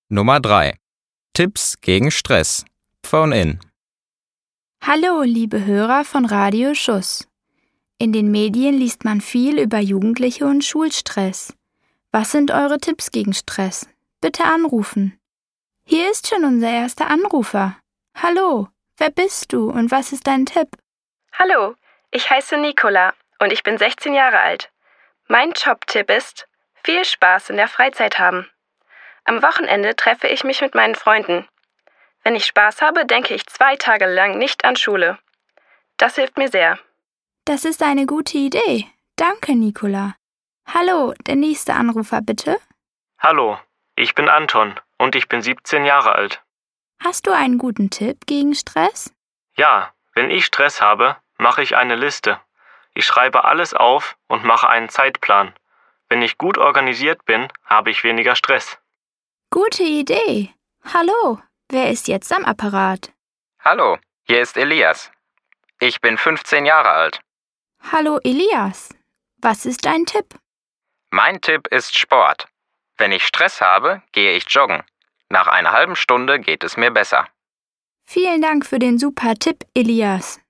Nummer 3. Tipps gegen Stress. Phone in. Hallo, liebe Hörer von Radio Schuss. In den Medien liest man viel über Jugendliche und Schulstress. Was sind eure Tipps gegen Stress? Bitte anrufen. Hier ist schon unser erster Anrufer. Hallo, wer bist du und was ist dein Tipp? Hallo, ich heiße Nicola und ich bin 16 Jahre alt. Mein Jobtipp ist, viel Spaß in der Freizeit haben. Am Wochenende treffe ich mich mit meinen Freunden. Wenn ich Spaß habe, denke ich 2 Tage lang nicht an Schule. Das hilft mir sehr. Das ist eine gute Idee. Danke, Nicola. Hallo, der nächste Anrufer bitte. Hallo, ich bin Anton und ich bin 17 Jahre alt. Hast du einen guten Tipp gegen Stress? Ja, wenn ich Stress habe, mache ich eine Liste. Ich schreibe alles auf und mache einen Zeitplan. Wenn ich gut organisiert bin, habe ich weniger Stress. Gute Idee. Hallo, wer ist jetzt am Apparat? Hallo, hier ist Elias. Ich bin 15 Jahre alt. Hallo, Elias. Was ist dein Tipp? Mein Tipp ist Sport. Wenn ich Stress habe, gehe ich joggen. Nach einer halben Stunde geht es mir besser. Vielen Dank für den super Tipp, Elias.